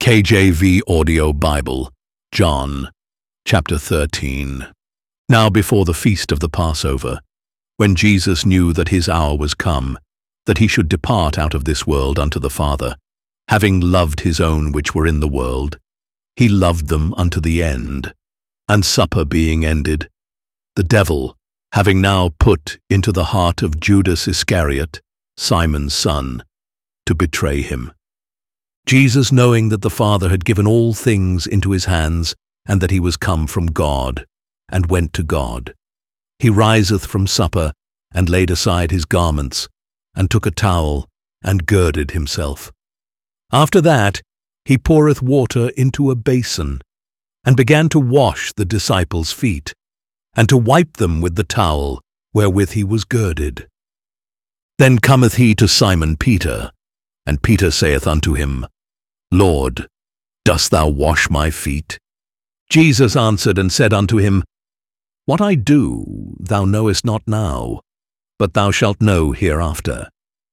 KJV Audio Bible, John, chapter 13. Now before the feast of the Passover, when Jesus knew that his hour was come, that he should depart out of this world unto the Father, having loved his own which were in the world, he loved them unto the end. And supper being ended, the devil, having now put into the heart of Judas Iscariot, Simon's son, to betray him. Jesus, knowing that the Father had given all things into his hands, and that he was come from God, and went to God, he riseth from supper, and laid aside his garments, and took a towel, and girded himself. After that he poureth water into a basin, and began to wash the disciples' feet, and to wipe them with the towel wherewith he was girded. Then cometh he to Simon Peter, and Peter saith unto him, Lord, dost thou wash my feet? Jesus answered and said unto him, What I do thou knowest not now, but thou shalt know hereafter.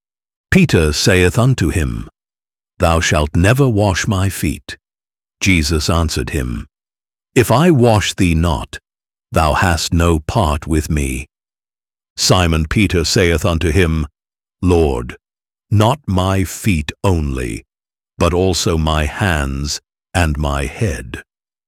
Peter saith unto him, Thou shalt never wash my feet. Jesus answered him, If I wash thee not, thou hast no part with me. Simon Peter saith unto him, Lord, not my feet only, but also my hands and my head.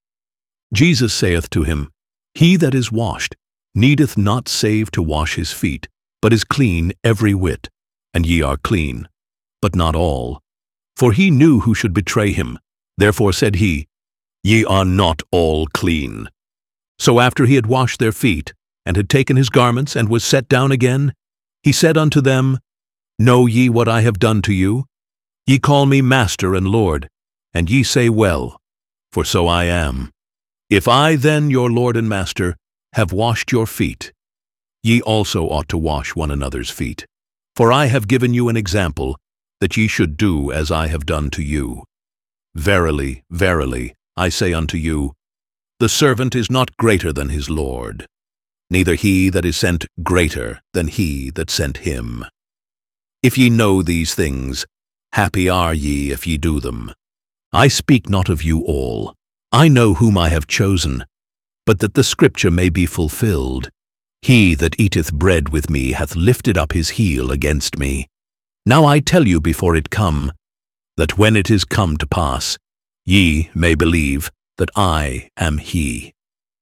Jesus saith to him, He that is washed needeth not save to wash his feet, but is clean every whit. And ye are clean, but not all. For he knew who should betray him. Therefore said he, Ye are not all clean. So after he had washed their feet, and had taken his garments, and was set down again, he said unto them, Know ye what I have done to you? Ye call me Master and Lord, and ye say well, for so I am. If I then, your Lord and Master, have washed your feet, ye also ought to wash one another's feet. For I have given you an example, that ye should do as I have done to you. Verily, verily, I say unto you, the servant is not greater than his Lord, neither he that is sent greater than he that sent him. If ye know these things, happy are ye if ye do them. I speak not of you all. I know whom I have chosen, but that the scripture may be fulfilled. He that eateth bread with me hath lifted up his heel against me. Now I tell you before it come, that when it is come to pass, ye may believe that I am he.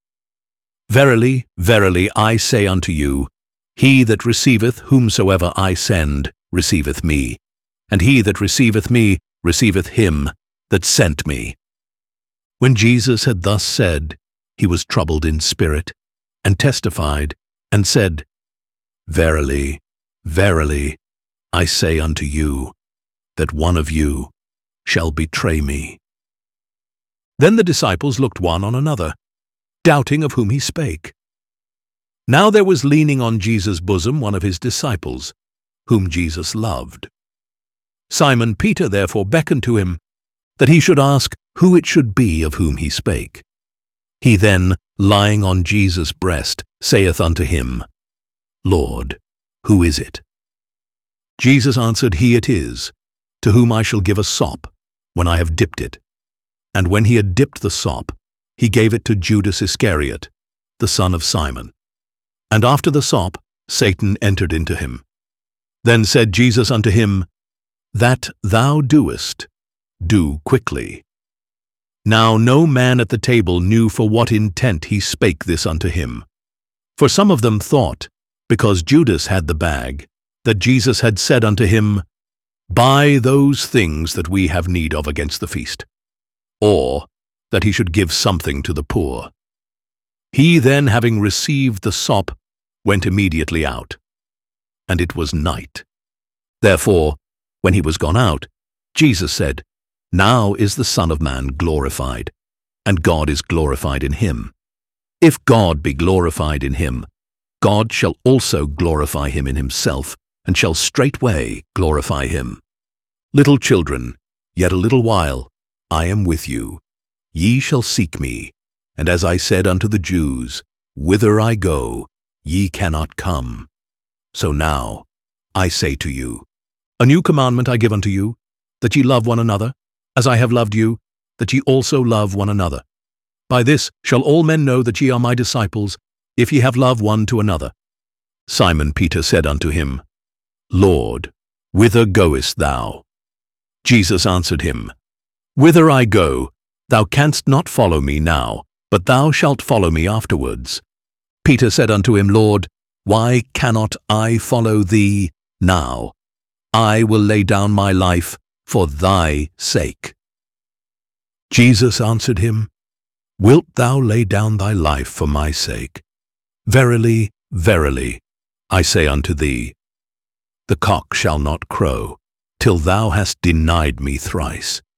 Verily, verily, I say unto you, he that receiveth whomsoever I send receiveth me, and he that receiveth me receiveth him that sent me. When Jesus had thus said, he was troubled in spirit, and testified, and said, Verily, verily, I say unto you, that one of you shall betray me. Then the disciples looked one on another, doubting of whom he spake. Now there was leaning on Jesus' bosom one of his disciples, whom Jesus loved. Simon Peter therefore beckoned to him, that he should ask who it should be of whom he spake. He then, lying on Jesus' breast, saith unto him, Lord, who is it? Jesus answered, He it is, to whom I shall give a sop, when I have dipped it. And when he had dipped the sop, he gave it to Judas Iscariot, the son of Simon. And after the sop, Satan entered into him. Then said Jesus unto him, That thou doest, do quickly. Now no man at the table knew for what intent he spake this unto him. For some of them thought, because Judas had the bag, that Jesus had said unto him, Buy those things that we have need of against the feast, or that he should give something to the poor. He then, having received the sop, went immediately out. And it was night. Therefore, when he was gone out, Jesus said, Now is the Son of Man glorified, and God is glorified in him. If God be glorified in him, God shall also glorify him in himself, and shall straightway glorify him. Little children, yet a little while, I am with you. Ye shall seek me, and as I said unto the Jews, Whither I go, ye cannot come. So now I say to you, A new commandment I give unto you, that ye love one another. As I have loved you, that ye also love one another. By this shall all men know that ye are my disciples, if ye have love one to another. Simon Peter said unto him, Lord, whither goest thou? Jesus answered him, Whither I go, thou canst not follow me now, but thou shalt follow me afterwards. Peter said unto him, Lord, why cannot I follow thee now? I will lay down my life for thy sake. Jesus answered him, Wilt thou lay down thy life for my sake? Verily, verily, I say unto thee, the cock shall not crow, till thou hast denied me thrice.